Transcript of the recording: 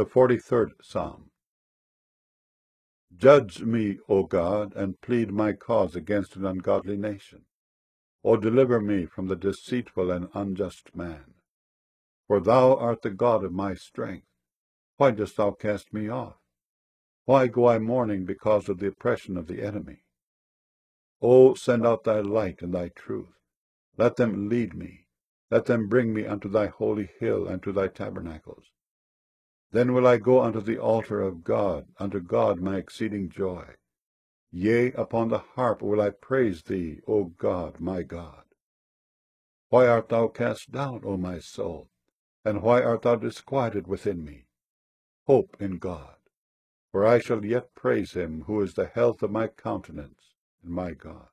The 43rd Psalm. Judge me, O God, and plead my cause against an ungodly nation. O deliver me from the deceitful and unjust man. For thou art the God of my strength. Why dost thou cast me off? Why go I mourning because of the oppression of the enemy? O send out thy light and thy truth. Let them lead me. Let them bring me unto thy holy hill and to thy tabernacles. Then will I go unto the altar of God, unto God my exceeding joy. Yea, upon the harp will I praise thee, O God, my God. Why art thou cast down, O my soul? And why art thou disquieted within me? Hope in God, for I shall yet praise him, who is the health of my countenance and my God.